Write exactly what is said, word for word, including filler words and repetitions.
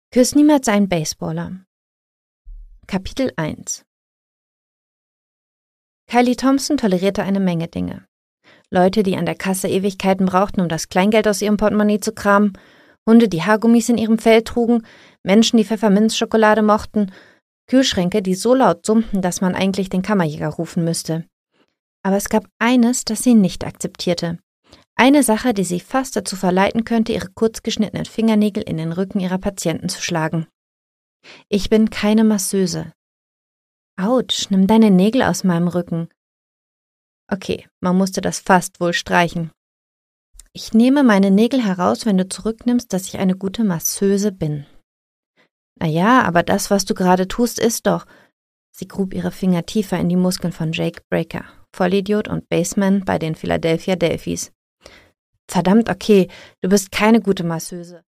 Küss niemals einen Baseballer. Kapitel eins. Kylie Thompson tolerierte eine Menge Dinge. Leute, die an der Kasse Ewigkeiten brauchten, um das Kleingeld aus ihrem Portemonnaie zu kramen, Hunde, die Haargummis in ihrem Fell trugen, Menschen, die Pfefferminzschokolade mochten, Kühlschränke, die so laut summten, dass man eigentlich den Kammerjäger rufen müsste. Aber es gab eines, das sie nicht akzeptierte. Eine Sache, die sie fast dazu verleiten könnte, ihre kurzgeschnittenen Fingernägel in den Rücken ihrer Patienten zu schlagen. Ich bin keine Masseuse. Autsch, nimm deine Nägel aus meinem Rücken. Okay, man musste das fast wohl streichen. Ich nehme meine Nägel heraus, wenn du zurücknimmst, dass ich eine gute Masseuse bin. Naja, aber das, was du gerade tust, ist doch... Sie grub ihre Finger tiefer in die Muskeln von Jake Breaker, Vollidiot und Baseman bei den Philadelphia Delphis. Verdammt, okay, du bist keine gute Masseuse.